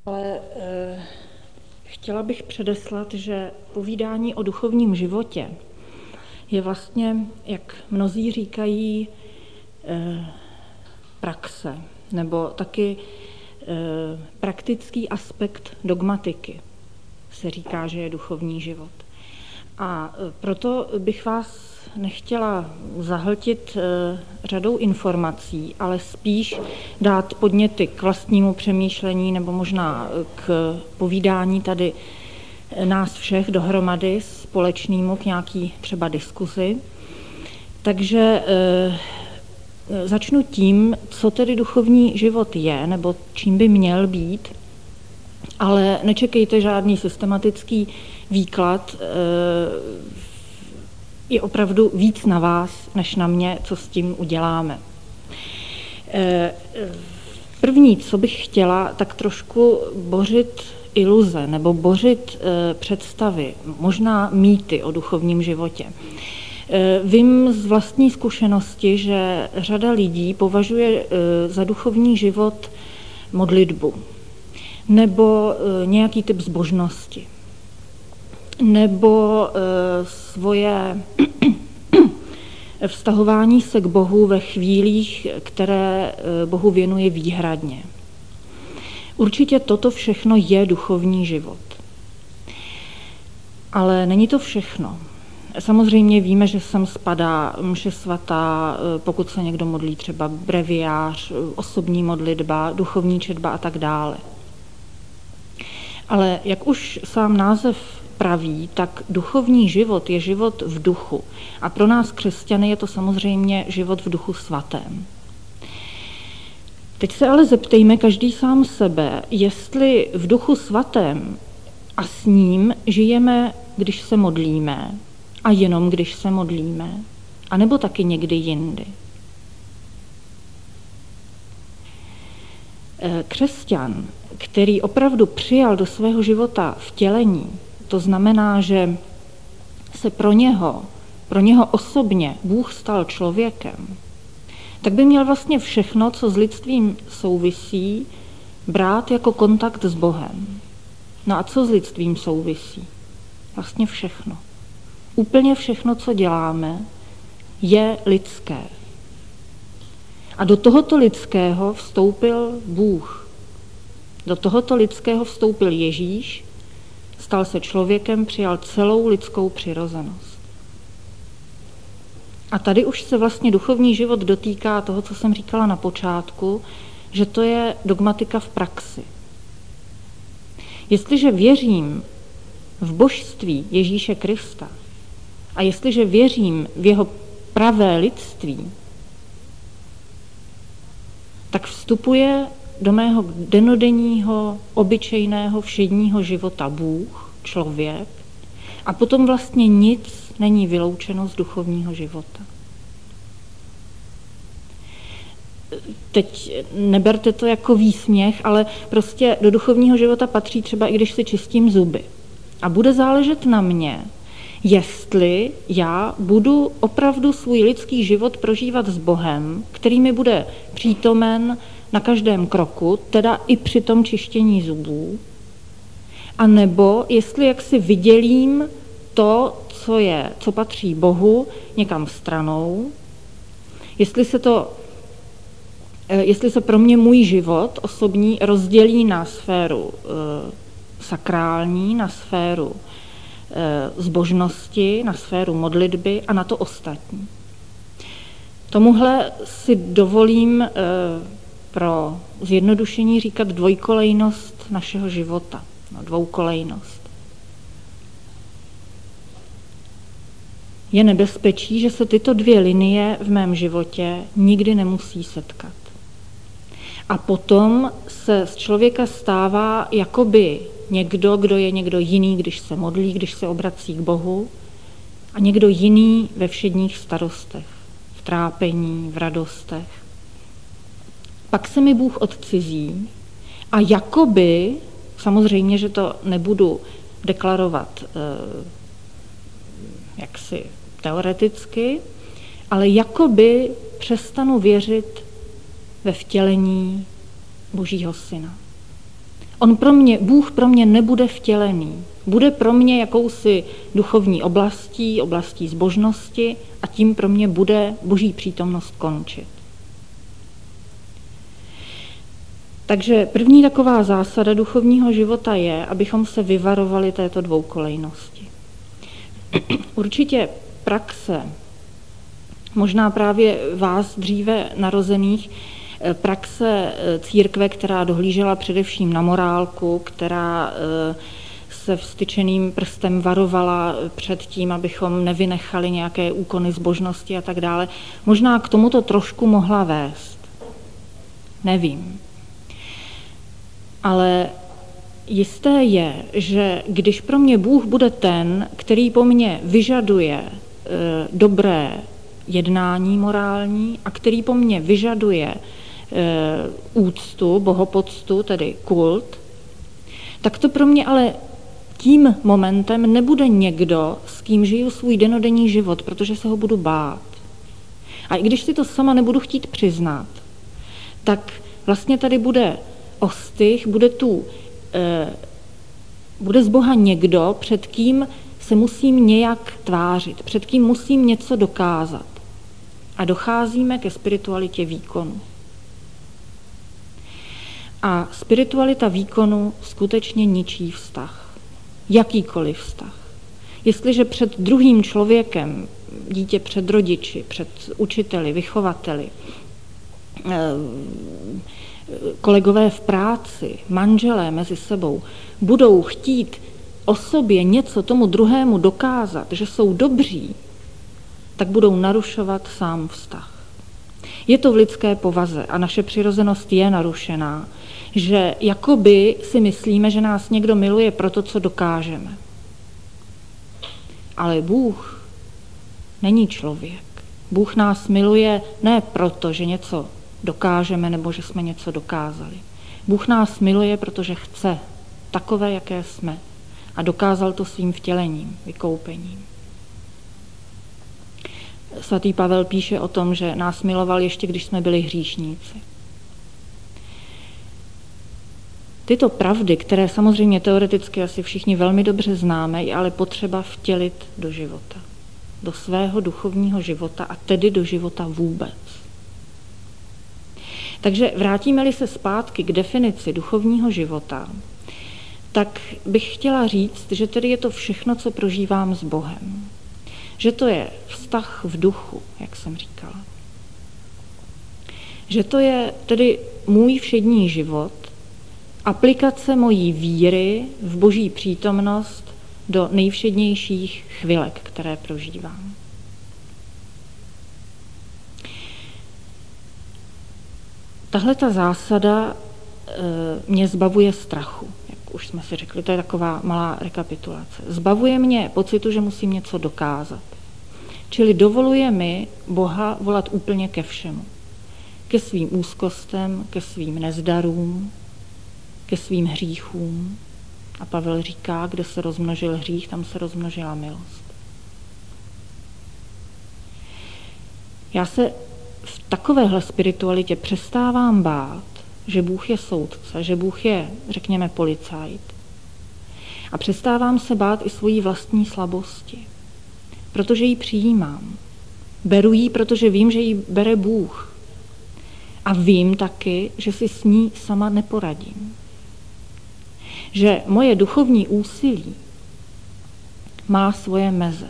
Ale chtěla bych předeslat, že povídání o duchovním životě je vlastně, jak mnozí říkají, praxe, nebo taky praktický aspekt dogmatiky se říká, že je duchovní život. A proto bych vás nechtěla zahltit řadou informací, ale spíš dát podněty k vlastnímu přemýšlení nebo možná k povídání tady nás všech dohromady společnému k nějaký třeba diskuzi. Takže začnu tím, co tedy duchovní život je, nebo čím by měl být, ale nečekejte žádný systematický výklad, je opravdu víc na vás, než na mě, co s tím uděláme. První, co bych chtěla, tak trošku bořit iluze nebo bořit představy, možná mýty o duchovním životě. Vím z vlastní zkušenosti, že řada lidí považuje za duchovní život modlitbu nebo nějaký typ zbožnosti nebo svoje vztahování se k Bohu ve chvílích, které Bohu věnuje výhradně. Určitě toto všechno je duchovní život. Ale není to všechno. Samozřejmě víme, že sem spadá mše svatá, pokud se někdo modlí třeba breviář, osobní modlitba, duchovní četba a tak dále. Ale jak už sám název praví, tak duchovní život je život v duchu. A pro nás křesťany je to samozřejmě život v duchu svatém. Teď se ale zeptejme každý sám sebe, jestli v duchu svatém a s ním žijeme, když se modlíme, a jenom když se modlíme, anebo taky někdy jindy. Křesťan, který opravdu přijal do svého života vtělení, to znamená, že se pro něho osobně Bůh stal člověkem, tak by měl vlastně všechno, co s lidstvím souvisí, brát jako kontakt s Bohem. No a co s lidstvím souvisí? Vlastně všechno. Úplně všechno, co děláme, je lidské. A do tohoto lidského vstoupil Bůh. Do tohoto lidského vstoupil Ježíš, stal se člověkem, přijal celou lidskou přirozenost. A tady už se vlastně duchovní život dotýká toho, co jsem říkala na počátku, že to je dogmatika v praxi. Jestliže věřím v božství Ježíše Krista a jestliže věřím v jeho pravé lidství, tak vstupuje do mého denodenního, obyčejného, všedního života Bůh, člověk, a potom vlastně nic není vyloučeno z duchovního života. Teď neberte to jako výsměch, ale prostě do duchovního života patří třeba i když si čistím zuby. A bude záležet na mě, jestli já budu opravdu svůj lidský život prožívat s Bohem, který mi bude přítomen na každém kroku, teda i při tom čištění zubů, a nebo jestli jaksi vydělím to, co patří Bohu, někam stranou, jestli se pro mě můj život osobní rozdělí na sféru sakrální, na sféru zbožnosti, na sféru modlitby a na to ostatní. Tomuhle si dovolím pro zjednodušení říkat dvojkolejnost našeho života, dvoukolejnost. Je nebezpečí, že se tyto dvě linie v mém životě nikdy nemusí setkat. A potom se z člověka stává jakoby někdo, kdo je někdo jiný, když se modlí, když se obrací k Bohu, a někdo jiný ve všedních starostech, v trápení, v radostech. Pak se mi Bůh odcizí a jakoby, samozřejmě, že to nebudu deklarovat jaksi teoreticky, ale jakoby přestanu věřit ve vtělení Božího syna. Bůh pro mě nebude vtělený. Bude pro mě jakousi duchovní oblastí zbožnosti a tím pro mě bude Boží přítomnost končit. Takže první taková zásada duchovního života je, abychom se vyvarovali této dvoukolejnosti. Určitě praxe, možná právě vás dříve narozených, praxe církve, která dohlížela především na morálku, která se vstyčeným prstem varovala před tím, abychom nevynechali nějaké úkony zbožnosti a tak dále, možná k tomuto trošku mohla vést. Nevím. Ale jisté je, že když pro mě Bůh bude ten, který po mně vyžaduje dobré jednání morální a který po mně vyžaduje úctu, bohopoctu, tedy kult, tak to pro mě ale tím momentem nebude někdo, s kým žiju svůj dennodenní život, protože se ho budu bát. A i když si to sama nebudu chtít přiznat, tak vlastně tady bude ostych, bude z Boha někdo, před kým se musím nějak tvářit, před kým musím něco dokázat. A docházíme ke spiritualitě výkonu. A spiritualita výkonu skutečně ničí vztah. Jakýkoliv vztah. Jestliže před druhým člověkem, dítě před rodiči, před učiteli, vychovateli, kolegové v práci, manželé mezi sebou budou chtít o sobě něco tomu druhému dokázat, že jsou dobří, tak budou narušovat sám vztah. Je to v lidské povaze a naše přirozenost je narušená, že jakoby si myslíme, že nás někdo miluje pro to, co dokážeme. Ale Bůh není člověk. Bůh nás miluje ne proto, že něco dokážeme nebo že jsme něco dokázali. Bůh nás miluje, protože chce takové, jaké jsme. A dokázal to svým vtělením, vykoupením. Svatý Pavel píše o tom, že nás miloval ještě, když jsme byli hříšníci. Tyto pravdy, které samozřejmě teoreticky asi všichni velmi dobře známe, je ale potřeba vtělit do života. Do svého duchovního života a tedy do života vůbec. Takže vrátíme-li se zpátky k definici duchovního života, tak bych chtěla říct, že tedy je to všechno, co prožívám s Bohem. Že to je vztah v duchu, jak jsem říkala. Že to je tedy můj všední život, aplikace mojí víry v Boží přítomnost do nejvšednějších chvilek, které prožívám. Tahle ta zásada mě zbavuje strachu, jak už jsme si řekli, to je taková malá rekapitulace. Zbavuje mě pocitu, že musím něco dokázat. Čili dovoluje mi Boha volat úplně ke všemu. Ke svým úzkostem, ke svým nezdarům, ke svým hříchům. A Pavel říká, kde se rozmnožil hřích, tam se rozmnožila milost. Já se v takovéhle spiritualitě přestávám bát, že Bůh je soudce, že Bůh je, řekněme, policajt. A přestávám se bát i svojí vlastní slabosti, protože ji přijímám. Beru ji, protože vím, že ji bere Bůh. A vím taky, že si s ní sama neporadím. Že moje duchovní úsilí má svoje meze.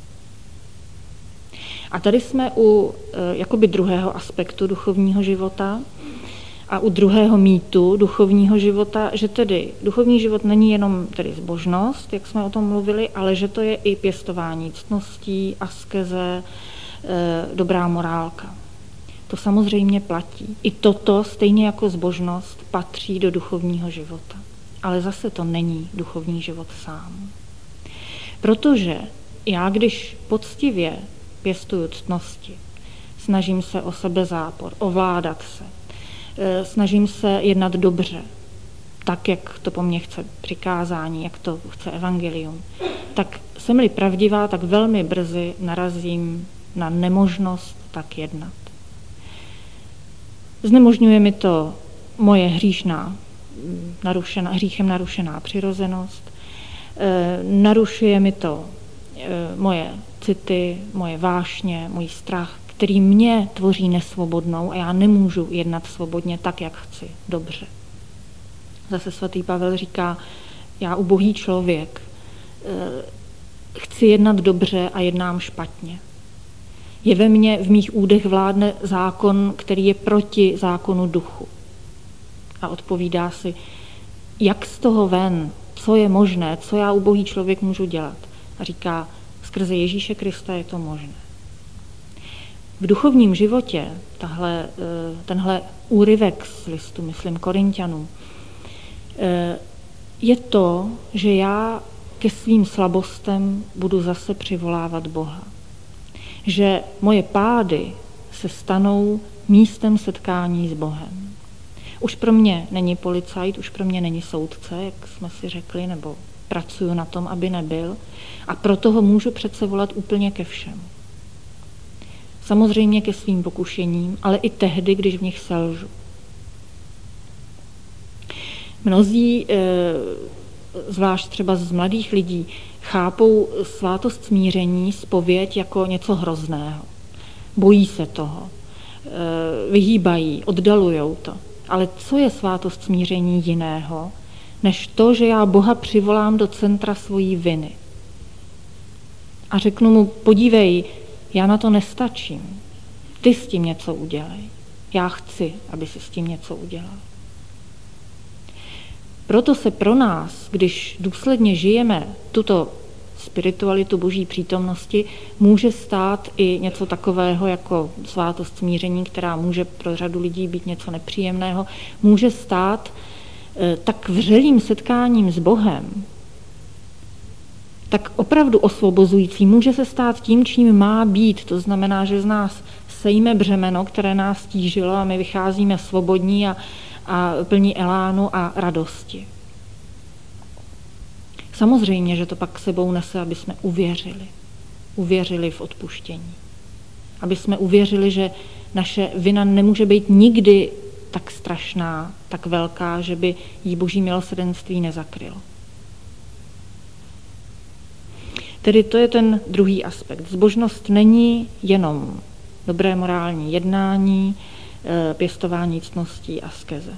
A tady jsme u jakoby druhého aspektu duchovního života a u druhého mýtu duchovního života, že tedy duchovní život není jenom tedy zbožnost, jak jsme o tom mluvili, ale že to je i pěstování ctností, askeze, dobrá morálka. To samozřejmě platí. I toto, stejně jako zbožnost, patří do duchovního života. Ale zase to není duchovní život sám. Protože já, když poctivě pěstuju ctnosti, snažím se o sebezápor, ovládat se, snažím se jednat dobře, tak, jak to po mně chce přikázání, jak to chce evangelium, tak jsem-li pravdivá, tak velmi brzy narazím na nemožnost tak jednat. Znemožňuje mi to moje hříšná hříchem narušená přirozenost, narušuje mi to moje city, moje vášně, můj strach, který mě tvoří nesvobodnou a já nemůžu jednat svobodně tak, jak chci, dobře. Zase svatý Pavel říká, já ubohý člověk chci jednat dobře a jednám špatně. Je ve mně, v mých údech vládne zákon, který je proti zákonu duchu. A odpovídá si, jak z toho ven, co je možné, co já ubohý člověk můžu dělat. A říká, skrze Ježíše Krista je to možné. V duchovním životě tenhle úryvek z listu, myslím, Korinťanům, je to, že já ke svým slabostem budu zase přivolávat Boha. Že moje pády se stanou místem setkání s Bohem. Už pro mě není policajt, už pro mě není soudce, jak jsme si řekli, nebo pracuju na tom, aby nebyl. A proto ho můžu přece volat úplně ke všemu. Samozřejmě ke svým pokušením, ale i tehdy, když v nich selžu. Mnozí, zvlášť třeba z mladých lidí, chápou svátost smíření, zpověď jako něco hrozného. Bojí se toho, vyhýbají, oddalujou to. Ale co je svátost smíření jiného, než to, že já Boha přivolám do centra svojí viny. A řeknu mu, podívej, já na to nestačím. Ty s tím něco udělej. Já chci, aby si s tím něco udělal. Proto se pro nás, když důsledně žijeme tuto spiritualitu Boží přítomnosti, může stát i něco takového jako svátost smíření, která může pro řadu lidí být něco nepříjemného, může stát tak vřelým setkáním s Bohem, tak opravdu osvobozující, může se stát tím, čím má být. To znamená, že z nás sejme břemeno, které nás tížilo a my vycházíme svobodní a plní elánu a radosti. Samozřejmě, že to pak sebou nese, aby jsme uvěřili v odpuštění. Aby jsme uvěřili, že naše vina nemůže být nikdy tak strašná, tak velká, že by jí Boží milosrdenství nezakrylo. Tedy to je ten druhý aspekt. Zbožnost není jenom dobré morální jednání, pěstování ctností a askeze.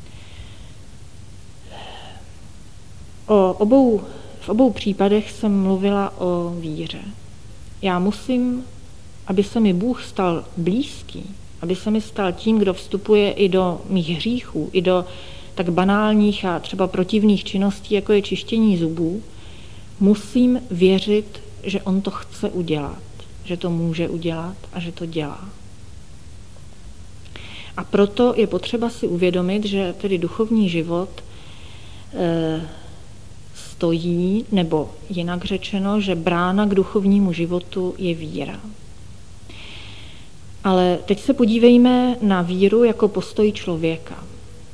V obou případech jsem mluvila o víře. Já musím, aby se mi Bůh stal blízký, aby se mi stal tím, kdo vstupuje i do mých hříchů, i do tak banálních a třeba protivných činností, jako je čištění zubů, musím věřit, že on to chce udělat, že to může udělat a že to dělá. A proto je potřeba si uvědomit, že tedy duchovní život stojí, nebo jinak řečeno, že brána k duchovnímu životu je víra. Ale teď se podívejme na víru jako postoj člověka.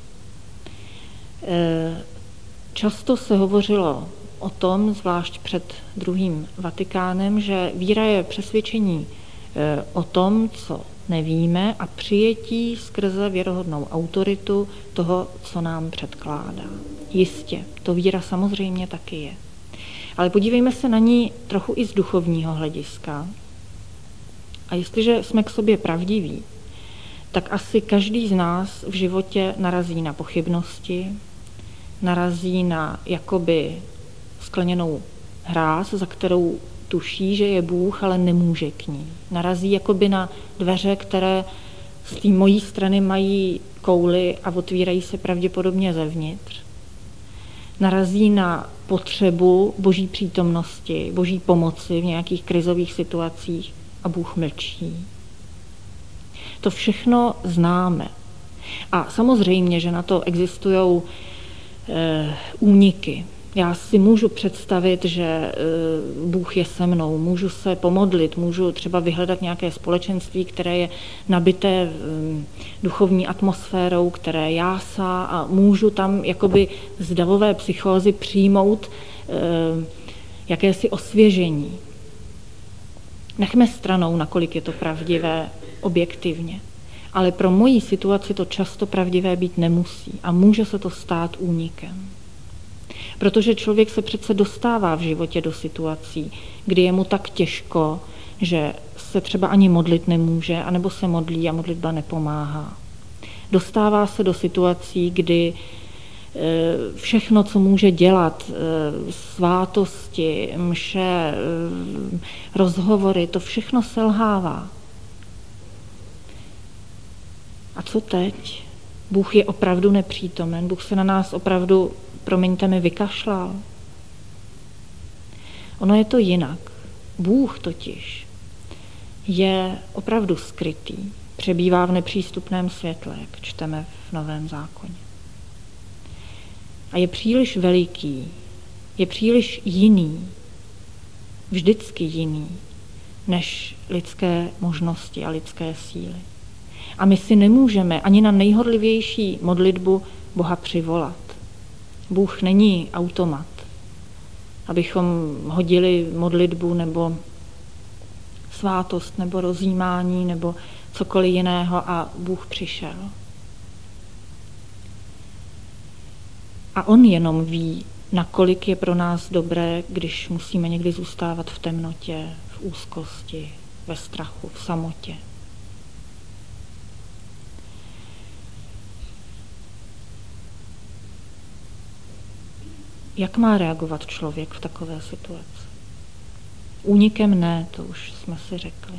Často se hovořilo o tom, zvlášť před druhým Vatikánem, že víra je přesvědčení o tom, co nevíme, a přijetí skrze věrohodnou autoritu toho, co nám předkládá. Jistě, to víra samozřejmě taky je. Ale podívejme se na ní trochu i z duchovního hlediska. A jestliže jsme k sobě pravdiví, tak asi každý z nás v životě narazí na pochybnosti, narazí na jakoby skleněnou hráz, za kterou tuší, že je Bůh, ale nemůže k ní. Narazí jakoby na dveře, které z té mojí strany mají kouli a otvírají se pravděpodobně zevnitř. Narazí na potřebu Boží přítomnosti, Boží pomoci v nějakých krizových situacích a Bůh mlčí. To všechno známe. A samozřejmě, že na to existují úniky. Já si můžu představit, že Bůh je se mnou, můžu se pomodlit, můžu třeba vyhledat nějaké společenství, které je nabité duchovní atmosférou, které jásá, a můžu tam jakoby z davové psychózy přijmout jakési osvěžení. Nechme stranou, nakolik je to pravdivé objektivně. Ale pro moji situaci to často pravdivé být nemusí a může se to stát únikem. Protože člověk se přece dostává v životě do situací, kdy je mu tak těžko, že se třeba ani modlit nemůže, anebo se modlí a modlitba nepomáhá. Dostává se do situací, kdy všechno, co může dělat, svátosti, mše, rozhovory, to všechno selhává. A co teď? Bůh je opravdu nepřítomen, Bůh se na nás opravdu, promiňte mi, vykašlal. Ono je to jinak. Bůh totiž je opravdu skrytý, přebývá v nepřístupném světle, jak čteme v Novém zákoně. A je příliš veliký, je příliš jiný, vždycky jiný, než lidské možnosti a lidské síly. A my si nemůžeme ani na nejhorlivější modlitbu Boha přivolat. Bůh není automat, abychom hodili modlitbu nebo svátost nebo rozjímání nebo cokoliv jiného a Bůh přišel. A on jenom ví, nakolik je pro nás dobré, když musíme někdy zůstávat v temnotě, v úzkosti, ve strachu, v samotě. Jak má reagovat člověk v takové situaci? Únikem ne, to už jsme si řekli.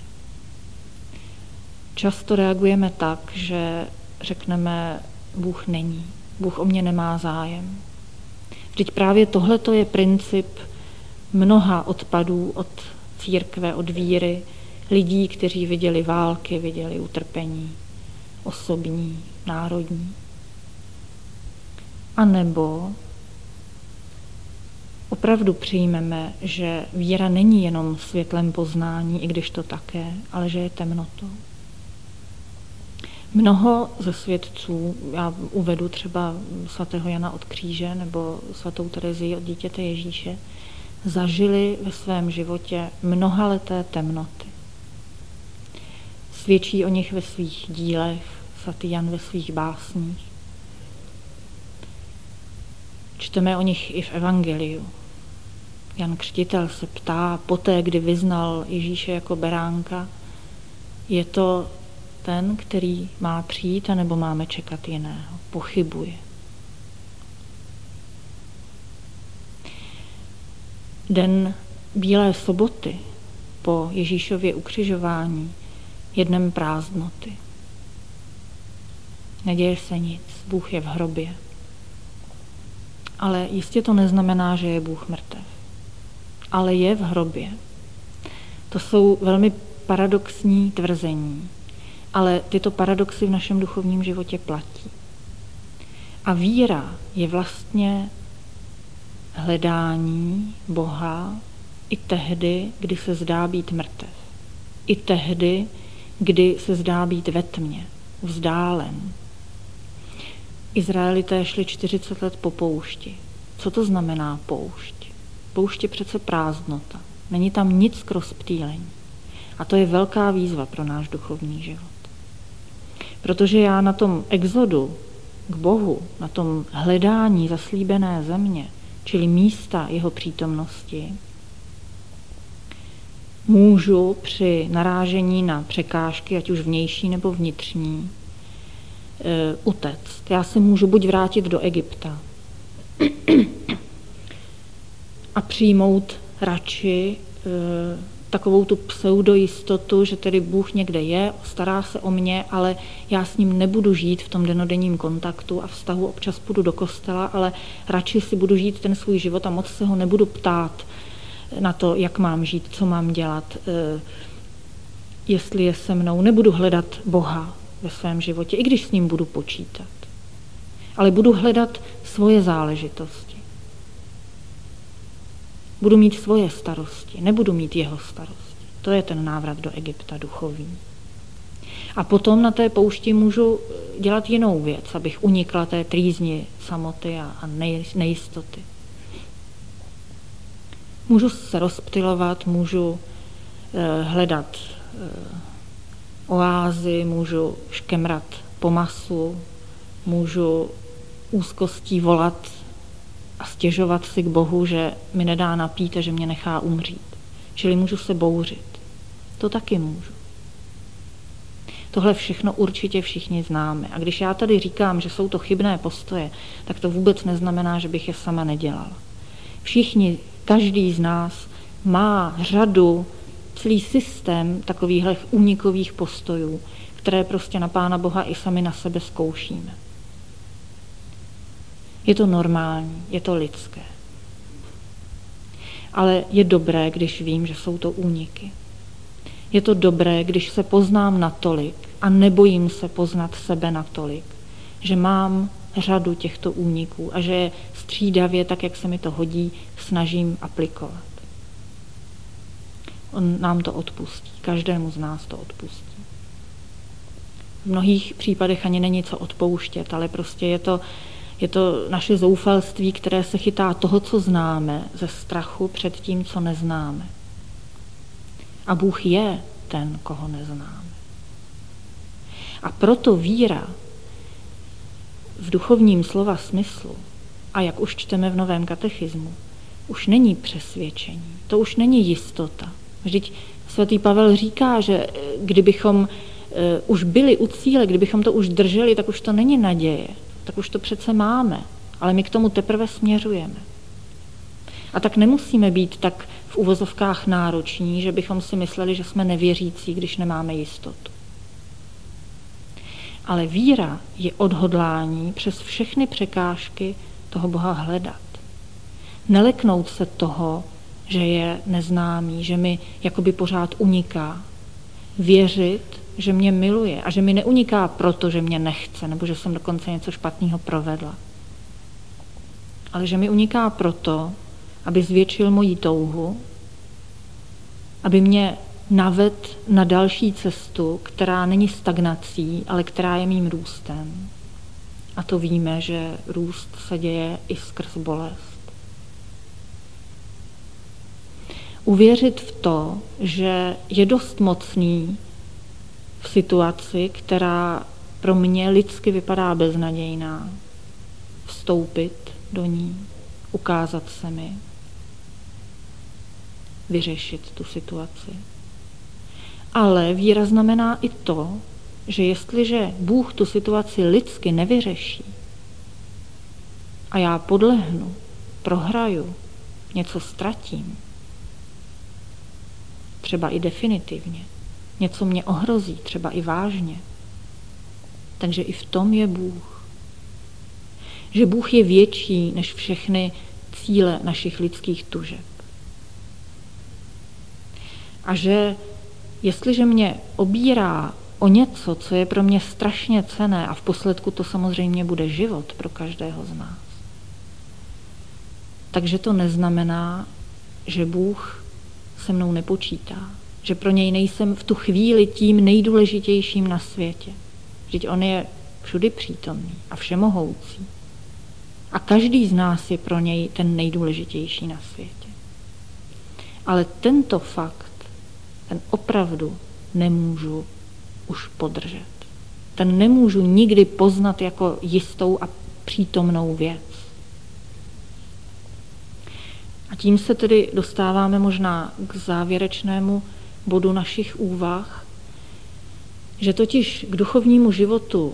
Často reagujeme tak, že řekneme, Bůh není, Bůh o mě nemá zájem. Vždyť právě tohleto je princip mnoha odpadů od církve, od víry, lidí, kteří viděli války, viděli utrpení, osobní, národní. A nebo opravdu přijmeme, že víra není jenom světlem poznání, i když to také, ale že je temnotou. Mnoho ze svědců, já uvedu třeba svatého Jana od Kříže nebo svatou Terezii od Dítěte Ježíše, zažili ve svém životě mnohaleté temnoty. Svědčí o nich ve svých dílech, svatý Jan ve svých básních. Čteme o nich i v Evangeliu. Jan Křtitel se ptá, poté, kdy vyznal Ježíše jako beránka, je to ten, který má přijít, anebo máme čekat jiného? Pochybuje. Den Bílé soboty po Ježíšově ukřižování je dnem prázdnoty. Neděje se nic, Bůh je v hrobě. Ale jistě to neznamená, že je Bůh mrtev. Ale je v hrobě. To jsou velmi paradoxní tvrzení, ale tyto paradoxy v našem duchovním životě platí. A víra je vlastně hledání Boha i tehdy, kdy se zdá být mrtev. I tehdy, kdy se zdá být ve tmě, vzdálen. Izraelité šli 40 let po poušti. Co to znamená poušť? Poušť je přece prázdnota. Není tam nic k rozptýlení. A to je velká výzva pro náš duchovní život. Protože já na tom exodu k Bohu, na tom hledání zaslíbené země, čili místa jeho přítomnosti, můžu při narážení na překážky, ať už vnější nebo vnitřní, utéct. Já se můžu buď vrátit do Egypta a přijmout radši takovou tu pseudojistotu, že tedy Bůh někde je, stará se o mě, ale já s ním nebudu žít v tom dennodenním kontaktu a vztahu, občas půjdu do kostela, ale radši si budu žít ten svůj život a moc se ho nebudu ptát na to, jak mám žít, co mám dělat, jestli je se mnou. Nebudu hledat Boha ve svém životě, i když s ním budu počítat. Ale budu hledat svoje záležitosti. Budu mít svoje starosti, nebudu mít jeho starosti. To je ten návrat do Egypta duchovní. A potom na té poušti můžu dělat jinou věc, abych unikla té trýzni samoty a nejistoty. Můžu se rozptylovat, můžu hledat oázy, můžu škemrat po masu, můžu úzkostí volat a stěžovat si k Bohu, že mi nedá napít a že mě nechá umřít. Čili můžu se bouřit. To taky můžu. Tohle všechno určitě všichni známe. A když já tady říkám, že jsou to chybné postoje, tak to vůbec neznamená, že bych je sama nedělala. Všichni, každý z nás má řadu, celý systém takovýchhle únikových postojů, které prostě na Pána Boha i sami na sebe zkoušíme. Je to normální, je to lidské. Ale je dobré, když vím, že jsou to úniky. Je to dobré, když se poznám natolik a nebojím se poznat sebe natolik, že mám řadu těchto úniků a že je střídavě, tak jak se mi to hodí, snažím aplikovat. On nám to odpustí, každému z nás to odpustí. V mnohých případech ani není co odpouštět, ale prostě je to naše zoufalství, které se chytá toho, co známe, ze strachu před tím, co neznáme. A Bůh je ten, koho neznáme. A proto víra v duchovním slova smyslu, a jak už čteme v Novém katechismu, už není přesvědčení, to už není jistota. Vždyť svatý Pavel říká, že kdybychom už byli u cíle, kdybychom to už drželi, tak už to není naděje, tak už to přece máme, ale my k tomu teprve směřujeme. A tak nemusíme být tak v uvozovkách nároční, že bychom si mysleli, že jsme nevěřící, když nemáme jistotu. Ale víra je odhodlání přes všechny překážky toho Boha hledat. Neleknout se toho, že je neznámý, že mi jakoby pořád uniká. Věřit, že mě miluje a že mi neuniká proto, že mě nechce, nebo že jsem dokonce něco špatného provedla. Ale že mi uniká proto, aby zvětšil moji touhu, aby mě navedl na další cestu, která není stagnací, ale která je mým růstem. A to víme, že růst se děje i skrz bolest. Uvěřit v to, že je dost mocný v situaci, která pro mě lidsky vypadá beznadějná, vstoupit do ní, ukázat se mi, vyřešit tu situaci. Ale víra znamená i to, že jestliže Bůh tu situaci lidsky nevyřeší a já podlehnu, prohraju, něco ztratím, třeba i definitivně, něco mě ohrozí, třeba i vážně, takže i v tom je Bůh. Že Bůh je větší než všechny cíle našich lidských tužeb. A že jestliže mě obírá o něco, co je pro mě strašně cenné, a v posledku to samozřejmě bude život pro každého z nás, takže to neznamená, že Bůh se mnou nepočítá, že pro něj nejsem v tu chvíli tím nejdůležitějším na světě. Vždyť on je všudy přítomný a všemohoucí. A každý z nás je pro něj ten nejdůležitější na světě. Ale tento fakt, ten opravdu nemůžu už podržet. Ten nemůžu nikdy poznat jako jistou a přítomnou věc. A tím se tedy dostáváme možná k závěrečnému bodu našich úvah, že totiž k duchovnímu životu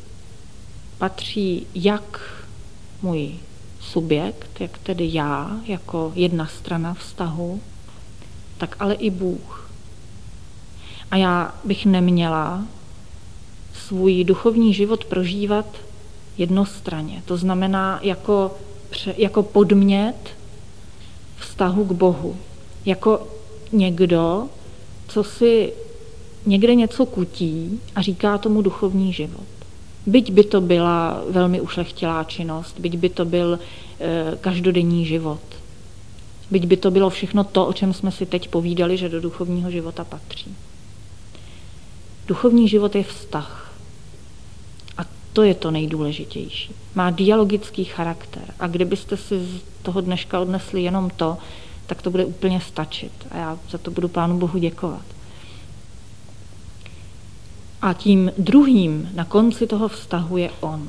patří jak můj subjekt, jak tedy já, jako jedna strana vztahu, tak ale i Bůh. A já bych neměla svůj duchovní život prožívat jednostranně. To znamená jako podmět vztahu k Bohu. Jako někdo, co si někde něco kutí a říká tomu duchovní život. Byť by to byla velmi ušlechtilá činnost, byť by to byl každodenní život. Byť by to bylo všechno to, o čem jsme si teď povídali, že do duchovního života patří. Duchovní život je vztah. A to je to nejdůležitější. Má dialogický charakter. A kdybyste si z toho dneška odnesli jenom to, tak to bude úplně stačit. A já za to budu Pánu Bohu děkovat. A tím druhým na konci toho vztahu je on.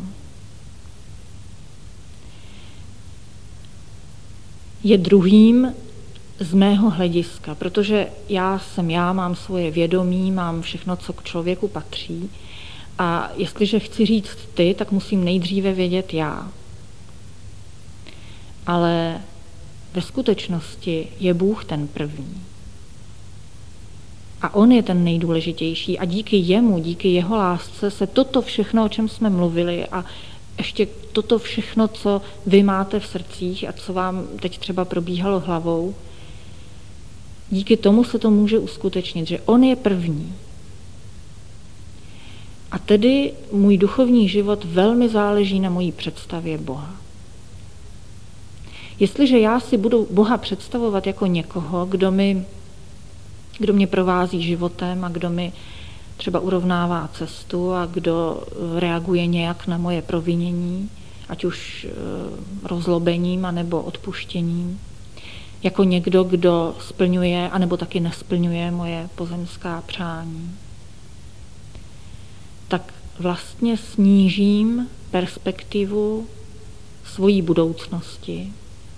Je druhým z mého hlediska, protože já jsem já, mám svoje vědomí, mám všechno, co k člověku patří. A jestliže chci říct ty, tak musím nejdříve vědět já. Ale ve skutečnosti je Bůh ten první. A on je ten nejdůležitější a díky jemu, díky jeho lásce se toto všechno, o čem jsme mluvili a ještě toto všechno, co vy máte v srdcích a co vám teď třeba probíhalo hlavou, díky tomu se to může uskutečnit, že on je první. A tedy můj duchovní život velmi záleží na mojí představě Boha. Jestliže já si budu Boha představovat jako někoho, kdo mě provází životem a kdo mi třeba urovnává cestu a kdo reaguje nějak na moje provinění, ať už rozlobením anebo odpuštěním, jako někdo, kdo splňuje anebo taky nesplňuje moje pozemská přání, tak vlastně snížím perspektivu svojí budoucnosti,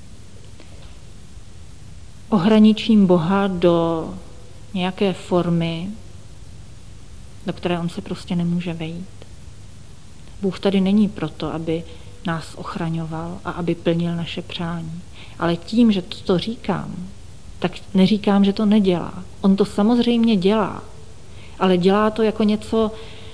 ohraničím Boha do nějaké formy, do které on se prostě nemůže vejít. Bůh tady není proto, aby nás ochraňoval a aby plnil naše přání. Ale tím, že to říkám, tak neříkám, že to nedělá. On to samozřejmě dělá, ale dělá to jako něco,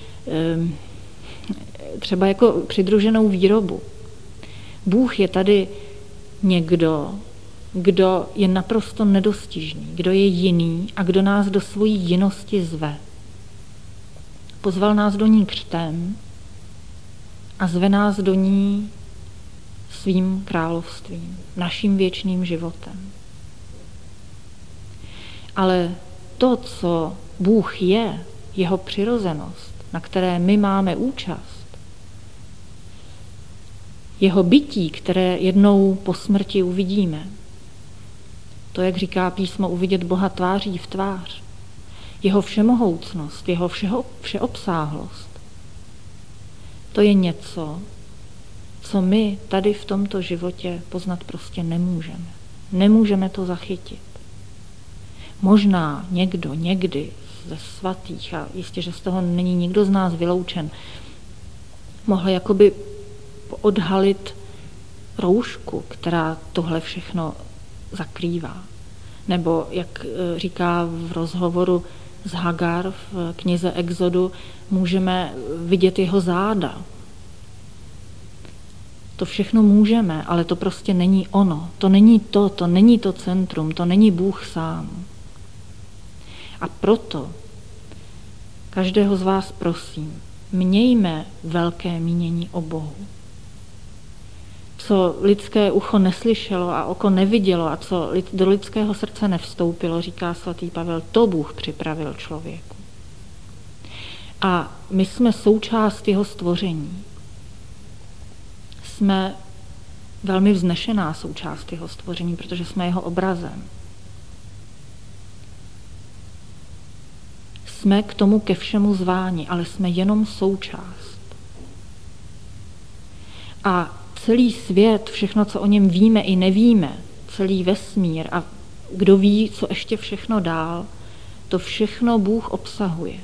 třeba jako přidruženou výrobu. Bůh je tady někdo, kdo je naprosto nedostižný, kdo je jiný a kdo nás do svojí jinosti zve. Pozval nás do ní křtem a zve nás do ní svým královstvím, naším věčným životem. Ale to, co Bůh je, jeho přirozenost, na které my máme účast, jeho bytí, které jednou po smrti uvidíme, to, jak říká písmo, uvidět Boha tváří v tvář, jeho všemohoucnost, jeho všeobsáhlost, to je něco, co my tady v tomto životě poznat prostě nemůžeme. Nemůžeme to zachytit. Možná někdo, někdy ze svatých, a jistě, že z toho není nikdo z nás vyloučen, mohl jakoby odhalit roušku, která tohle všechno zakrývá. Nebo, jak říká v rozhovoru z Hagar v knize Exodu, můžeme vidět jeho záda. To všechno můžeme, ale to prostě není ono. To není to centrum, to není Bůh sám. A proto každého z vás prosím, mějme velké mínění o Bohu. Co lidské ucho neslyšelo a oko nevidělo a co do lidského srdce nevstoupilo, říká svatý Pavel, to Bůh připravil člověku. A my jsme součást jeho stvoření. Jsme velmi vznešená součást jeho stvoření, protože jsme jeho obrazem. Jsme k tomu ke všemu zváni, ale jsme jenom součást. A celý svět, všechno, co o něm víme i nevíme, celý vesmír a kdo ví, co ještě všechno dál, to všechno Bůh obsahuje.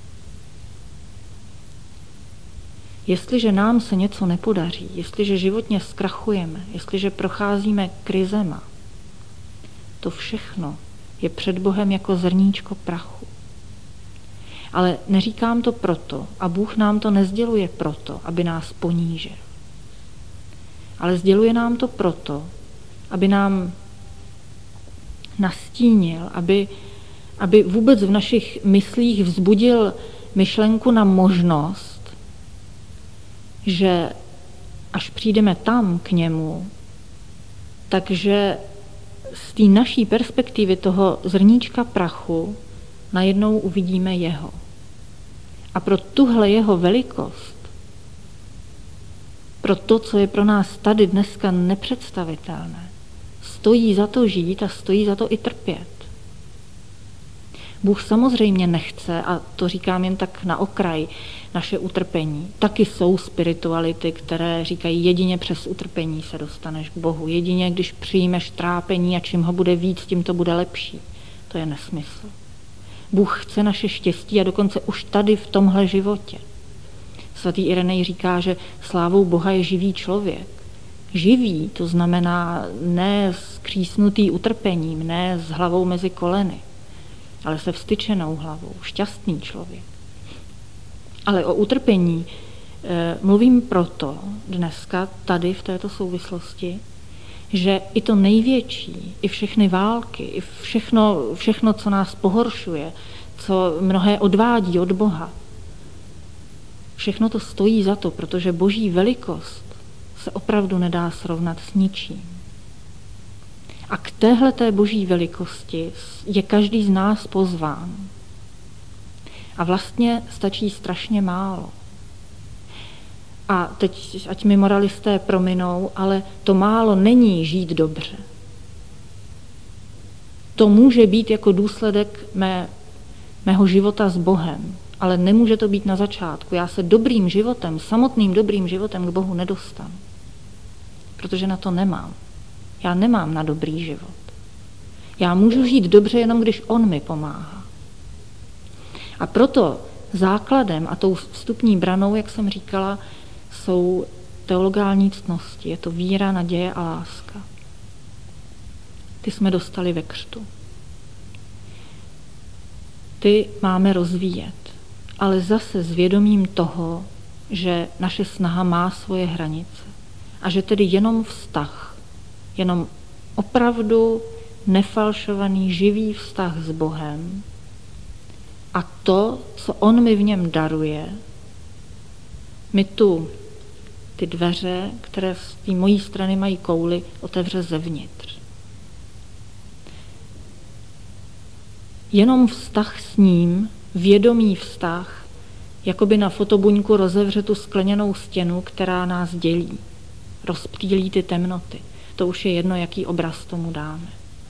Jestliže nám se něco nepodaří, jestliže životně zkrachujeme, jestliže procházíme krizema, to všechno je před Bohem jako zrníčko prachu. Ale neříkám to proto, a Bůh nám to nezděluje proto, aby nás ponížil. Ale sděluje nám to proto, aby nám nastínil, aby vůbec v našich myslích vzbudil myšlenku na možnost, že až přijdeme tam k němu, takže z té naší perspektivy toho zrníčka prachu najednou uvidíme jeho. A pro tuhle jeho velikost, pro to, co je pro nás tady dneska nepředstavitelné, stojí za to žít a stojí za to i trpět. Bůh samozřejmě nechce, a to říkám jen tak na okraj, naše utrpení. Taky jsou spirituality, které říkají, jedině přes utrpení se dostaneš k Bohu. Jedině, když přijmeš trápení a čím ho bude víc, tím to bude lepší. To je nesmysl. Bůh chce naše štěstí a dokonce už tady v tomhle životě. Svatý Irenej říká, že slávou Boha je živý člověk. Živý, to znamená ne skřísnutý utrpením, ne s hlavou mezi koleny, ale se vztyčenou hlavou, šťastný člověk. Ale o utrpení mluvím proto dneska tady v této souvislosti, že i to největší, i všechny války, i všechno, co nás pohoršuje, co mnohé odvádí od Boha, všechno to stojí za to, protože Boží velikost se opravdu nedá srovnat s ničím. A k téhleté Boží velikosti je každý z nás pozván. A vlastně stačí strašně málo. A teď, ať mi moralisté prominou, ale to málo není žít dobře. To může být jako důsledek mého života s Bohem, ale nemůže to být na začátku. Já se dobrým životem, samotným dobrým životem k Bohu nedostanu, protože na to nemám. Já nemám na dobrý život. Já můžu žít dobře jenom, když on mi pomáhá. A proto základem a tou vstupní branou, jak jsem říkala, jsou teologální ctnosti. Je to víra, naděje a láska. Ty jsme dostali ve křtu. Ty máme rozvíjet, ale zase s vědomím toho, že naše snaha má svoje hranice a že tedy jenom vztah, jenom opravdu nefalšovaný živý vztah s Bohem a to, co on mi v něm daruje, mi ty dveře, které z té mojí strany mají kouli, otevře zevnitř. Jenom vztah s ním, vědomý vztah, jako by na fotobuňku rozevře tu skleněnou stěnu, která nás dělí, rozptýlí ty temnoty. To už je jedno, jaký obraz tomu dáme.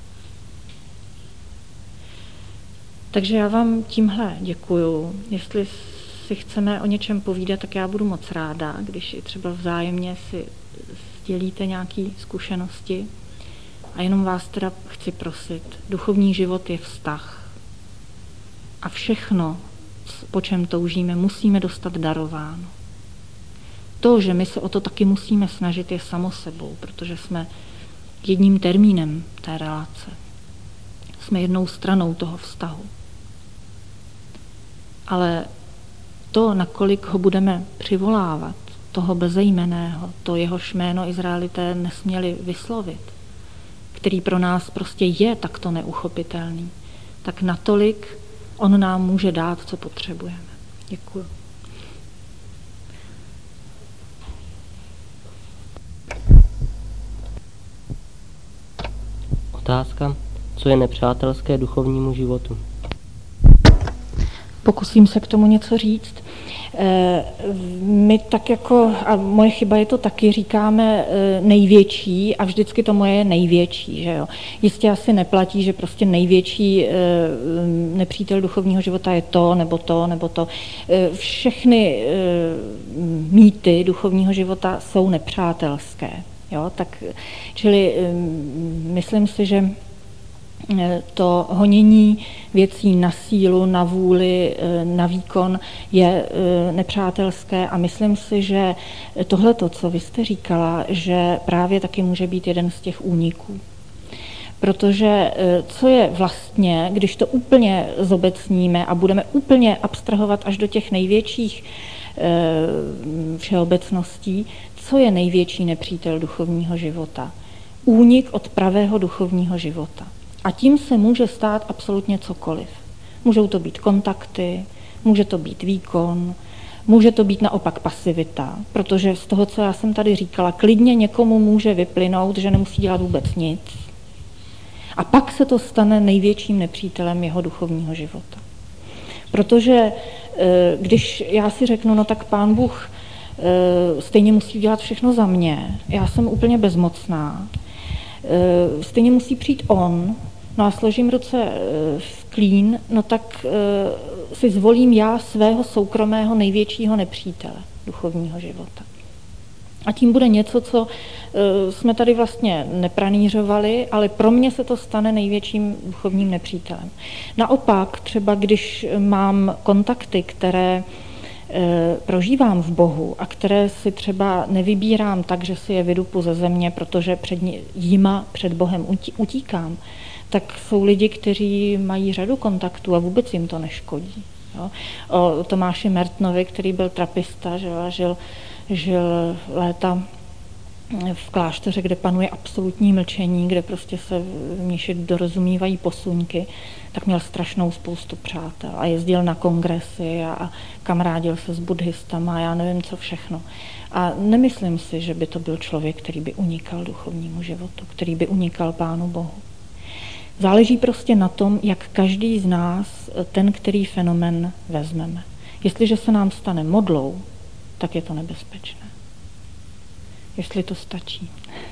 Takže já vám tímhle děkuju. Jestli si chceme o něčem povídat, tak já budu moc ráda, když i třeba vzájemně si sdělíte nějaké zkušenosti. A jenom vás teda chci prosit, duchovní život je vztah. A všechno, po čem toužíme, musíme dostat darováno. To, že my se o to taky musíme snažit, je samo sebou, protože jsme jedním termínem té relace. Jsme jednou stranou toho vztahu. Ale to, nakolik ho budeme přivolávat, toho bezejmenného, to jehož jméno Izraelité nesměli vyslovit, který pro nás prostě je takto neuchopitelný, tak natolik on nám může dát, co potřebujeme. Děkuju. Otázka, co je nepřátelské duchovnímu životu? Pokusím se k tomu něco říct. My tak jako, a moje chyba je to taky, říkáme největší a vždycky to moje je největší. Že jo? Jistě asi neplatí, že prostě největší nepřítel duchovního života je to, nebo to, nebo to. Všechny mýty duchovního života jsou nepřátelské. Jo? Tak, čili myslím si, že to honění věcí na sílu, na vůli, na výkon je nepřátelské a myslím si, že tohleto, co vy jste říkala, že právě taky může být jeden z těch úniků. Protože co je vlastně, když to úplně zobecníme a budeme úplně abstrahovat až do těch největších všeobecností, co je největší nepřítel duchovního života? Únik od pravého duchovního života. A tím se může stát absolutně cokoliv. Můžou to být kontakty, může to být výkon, může to být naopak pasivita, protože z toho, co já jsem tady říkala, klidně někomu může vyplynout, že nemusí dělat vůbec nic. A pak se to stane největším nepřítelem jeho duchovního života. Protože když já si řeknu, no tak Pán Bůh stejně musí dělat všechno za mě, já jsem úplně bezmocná, stejně musí přijít on, No a složím ruce v klín, no tak si zvolím já svého soukromého největšího nepřítele duchovního života. A tím bude něco, co jsme tady vlastně nepranířovali, ale pro mě se to stane největším duchovním nepřítelem. Naopak, třeba když mám kontakty, které prožívám v Bohu a které si třeba nevybírám tak, že si je vydupu ze země, protože před Bohem utíkám, tak jsou lidi, kteří mají řadu kontaktů a vůbec jim to neškodí. Jo? O Tomáši Mertnovi, který byl trapista, žil léta v klášteře, kde panuje absolutní mlčení, kde prostě se mniši dorozumívají posuňky, tak měl strašnou spoustu přátel a jezdil na kongresy a kamarádil se s buddhistama a já nevím co všechno. A nemyslím si, že by to byl člověk, který by unikal duchovnímu životu, který by unikal Pánu Bohu. Záleží prostě na tom, jak každý z nás ten, který fenomén vezmeme. Jestliže se nám stane modlou, tak je to nebezpečné. Jestli to stačí.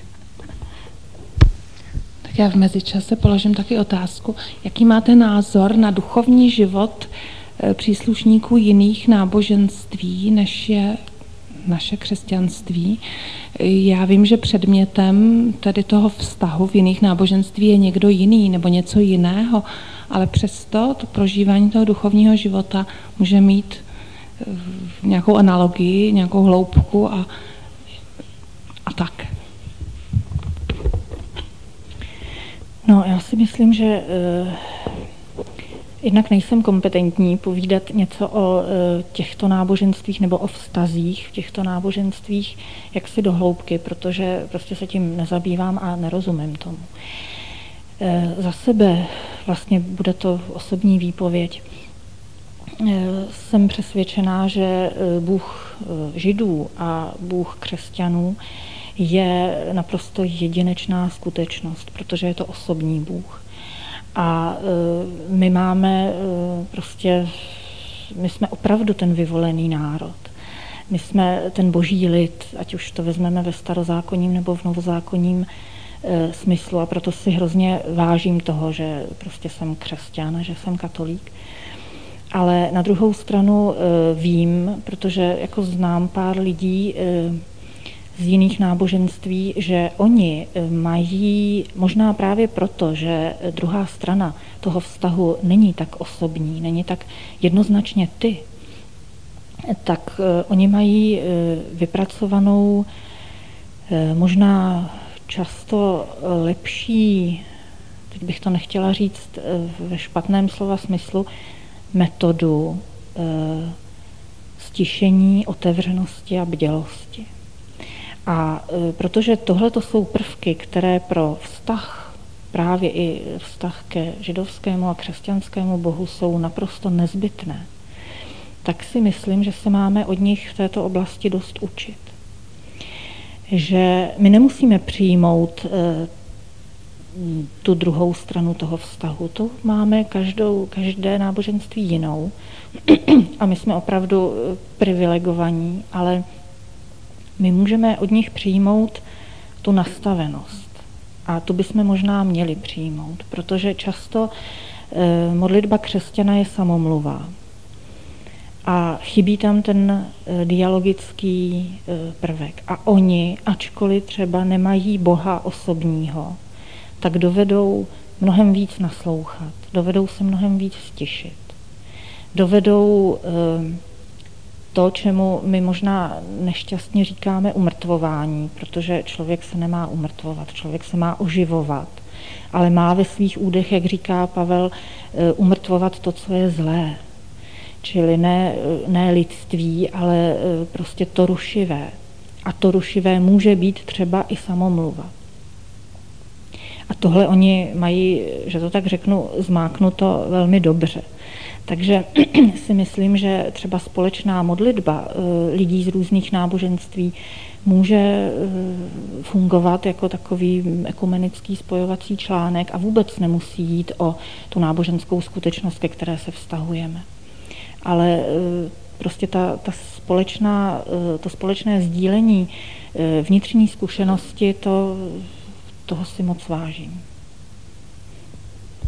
Tak já v mezičase položím taky otázku. Jaký máte názor na duchovní život příslušníků jiných náboženství, než je naše křesťanství? Já vím, že předmětem tady toho vztahu v jiných náboženství je někdo jiný nebo něco jiného, ale přesto to prožívání toho duchovního života může mít nějakou analogii, nějakou hloubku a tak. No, já si myslím, že jednak nejsem kompetentní povídat něco o těchto náboženstvích nebo o vztazích v těchto náboženstvích jaksi do hloubky, protože prostě se tím nezabývám a nerozumím tomu. Za sebe vlastně bude to osobní výpověď. Jsem přesvědčená, že Bůh Židů a Bůh křesťanů je naprosto jedinečná skutečnost, protože je to osobní Bůh. A my jsme opravdu ten vyvolený národ. My jsme ten boží lid, ať už to vezmeme ve starozákonním nebo v novozákonním smyslu, a proto si hrozně vážím toho, že prostě jsem křesťan, že jsem katolík. Ale na druhou stranu vím, protože jako znám pár lidí z jiných náboženství, že oni mají, možná právě proto, že druhá strana toho vztahu není tak osobní, není tak jednoznačně ty, tak oni mají vypracovanou možná často lepší, teď bych to nechtěla říct ve špatném slova smyslu, metodu stišení, otevřenosti a bdělosti. A protože tohle to jsou prvky, které pro vztah, právě i vztah ke židovskému a křesťanskému Bohu jsou naprosto nezbytné, tak si myslím, že se máme od nich v této oblasti dost učit. Že my nemusíme přijmout tu druhou stranu toho vztahu. To máme každé náboženství jinou a my jsme opravdu privilegovaní, ale my můžeme od nich přijmout tu nastavenost. A tu bychom možná měli přijmout, protože často modlitba křesťana je samomluva. A chybí tam ten dialogický prvek. A oni, ačkoliv třeba nemají Boha osobního, tak dovedou mnohem víc naslouchat, dovedou se mnohem víc stišit, dovedou to, čemu my možná nešťastně říkáme umrtvování, protože člověk se nemá umrtvovat, člověk se má oživovat, ale má ve svých údech, jak říká Pavel, umrtvovat to, co je zlé. Čili ne lidství, ale prostě to rušivé. A to rušivé může být třeba i samomluva. A tohle oni mají, že to tak řeknu, zmáknuto velmi dobře. Takže si myslím, že třeba společná modlitba lidí z různých náboženství může fungovat jako takový ekumenický spojovací článek a vůbec nemusí jít o tu náboženskou skutečnost, ke které se vztahujeme. Ale prostě to společné sdílení vnitřní zkušenosti, toho si moc vážím.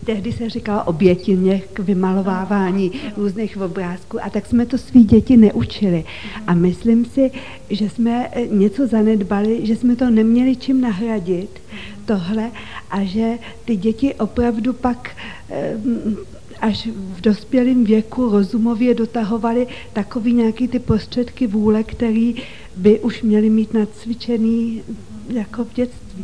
tehdy se říkalo obětině k vymalovávání různých obrázků a tak jsme to svý děti neučili. A myslím si, že jsme něco zanedbali, že jsme to neměli čím nahradit, tohle, a že ty děti opravdu pak až v dospělém věku rozumově dotahovali takový nějaký ty prostředky vůle, který by už měli mít nacvičený jako v dětství.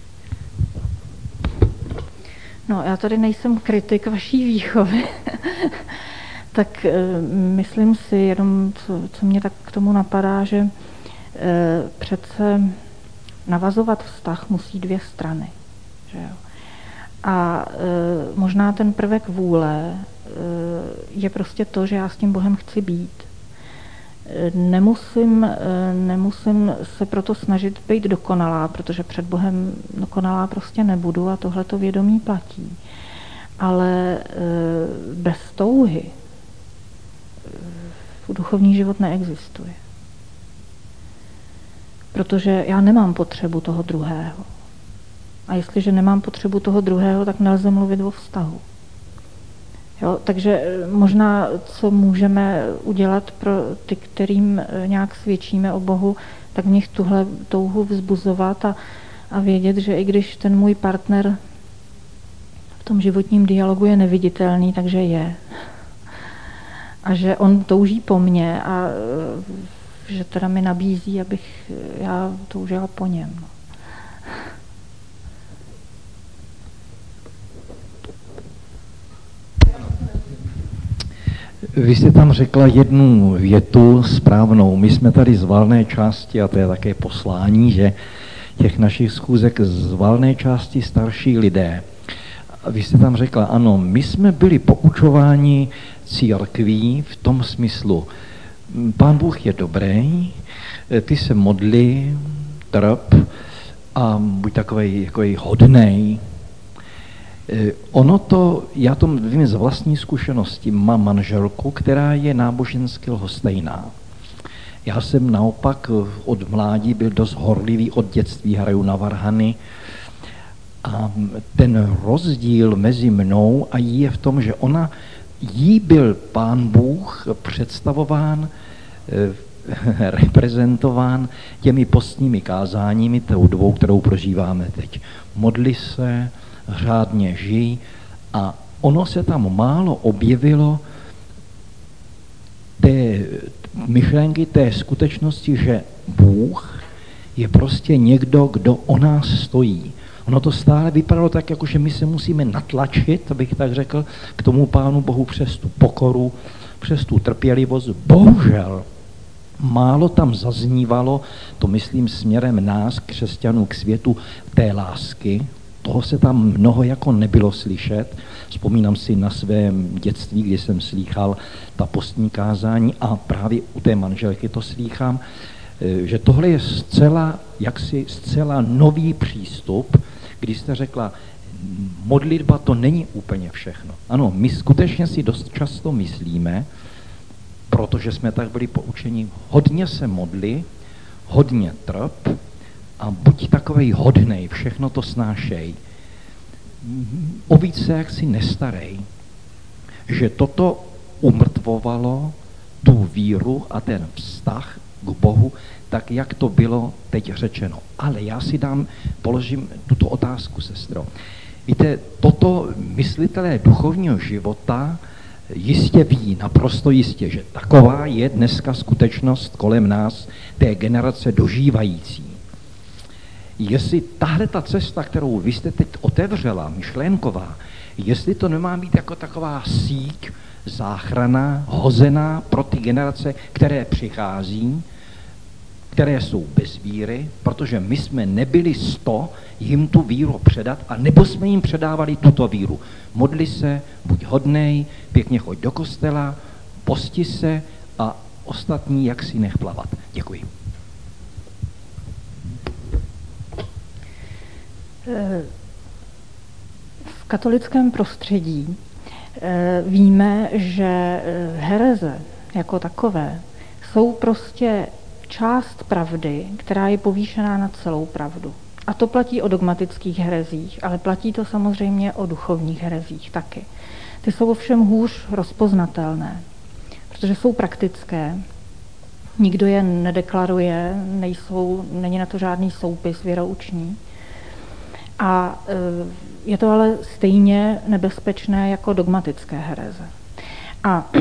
No, já tady nejsem kritik vaší výchovy, tak myslím si jenom, co mě tak k tomu napadá, že přece navazovat vztah musí dvě strany. Že jo? A možná ten prvek vůle je prostě to, že já s tím Bohem chci být. Nemusím se proto snažit být dokonalá, protože před Bohem dokonalá prostě nebudu a tohleto vědomí platí. Ale bez touhy duchovní život neexistuje. Protože já nemám potřebu toho druhého. A jestliže nemám potřebu toho druhého, tak nelze mluvit o vztahu. Jo, takže možná, co můžeme udělat pro ty, kterým nějak svědčíme o Bohu, tak v nich tuhle touhu vzbuzovat a vědět, že i když ten můj partner v tom životním dialogu je neviditelný, takže je. A že on touží po mně a že teda mi nabízí, abych já toužila po něm. Vy jste tam řekla jednu větu správnou. My jsme tady z valné části, a to je také poslání, že těch našich schůzek z valné části starší lidé. Vy jste tam řekla, ano, my jsme byli poučováni církví v tom smyslu, Pán Bůh je dobrý, ty se modli, trp a buď takovej hodnej. Ono to, já to vím z vlastní zkušenosti, mám manželku, která je nábožensky lhostejná. Já jsem naopak od mládí byl dost horlivý, od dětství hraju na varhany a ten rozdíl mezi mnou a jí je v tom, že jí byl Pán Bůh představován, reprezentován těmi postními kázáními, tou dvou, kterou prožíváme teď. Modli se, řádně žij a ono se tam málo objevilo té myšlenky, té skutečnosti, že Bůh je prostě někdo, kdo o nás stojí. Ono to stále vypadalo tak, jako že my se musíme natlačit, abych tak řekl, k tomu Pánu Bohu přes tu pokoru, přes tu trpělivost. Bohužel málo tam zaznívalo, to myslím směrem nás, křesťanů, k světu, té lásky. Toho se tam mnoho jako nebylo slyšet. Vzpomínám si na svém dětství, kdy jsem slýchal ta postní kázání a právě u té manželky to slýchám, že tohle je zcela nový přístup, kdy jste řekla, modlitba to není úplně všechno. Ano, my skutečně si dost často myslíme, protože jsme tak byli poučeni, hodně se modli, hodně trp a buď takovej hodnej, všechno to snášej. O víc se jaksi nestarej, že toto umrtvovalo tu víru a ten vztah k Bohu, tak jak to bylo teď řečeno. Ale já si položím tuto otázku, sestro. Víte, toto myslitelé duchovního života jistě ví, naprosto jistě, že taková je dneska skutečnost kolem nás, té generace dožívající. Jestli tahle ta cesta, kterou vy jste teď otevřela, myšlenková, jestli to nemá být jako taková síť, záchrana, hozená pro ty generace, které přichází, které jsou bez víry, protože my jsme nebyli 100 jim tu víru předat, a nebo jsme jim předávali tuto víru. Modli se, buď hodnej, pěkně choď do kostela, posti se a ostatní jak si nech plavat. Děkuji. V katolickém prostředí víme, že hereze jako takové jsou prostě část pravdy, která je povýšená na celou pravdu. A to platí o dogmatických herezích, ale platí to samozřejmě o duchovních herezích taky. Ty jsou ovšem hůř rozpoznatelné, protože jsou praktické, nikdo je nedeklaruje, není na to žádný soupis věroučný. A je to ale stejně nebezpečné jako dogmatické hereze. A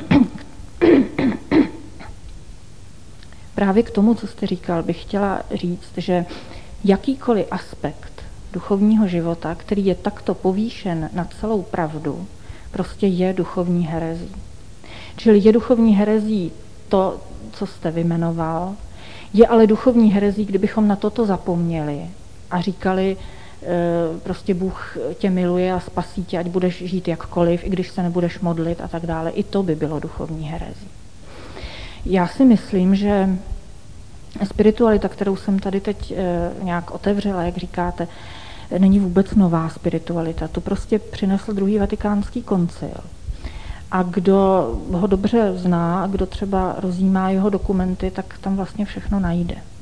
právě k tomu, co jste říkal, bych chtěla říct, že jakýkoliv aspekt duchovního života, který je takto povýšen na celou pravdu, prostě je duchovní herezí. Čili je duchovní herezí to, co jste vyjmenoval, je ale duchovní herezí, kdybychom na toto zapomněli a říkali, prostě Bůh tě miluje a spasí tě, ať budeš žít jakkoliv, i když se nebudeš modlit a tak dále. I to by bylo duchovní herezí. Já si myslím, že spiritualita, kterou jsem tady teď nějak otevřela, jak říkáte, není vůbec nová spiritualita. To prostě přinesl druhý vatikánský koncil. A kdo ho dobře zná, a kdo třeba rozjímá jeho dokumenty, tak tam vlastně všechno najde.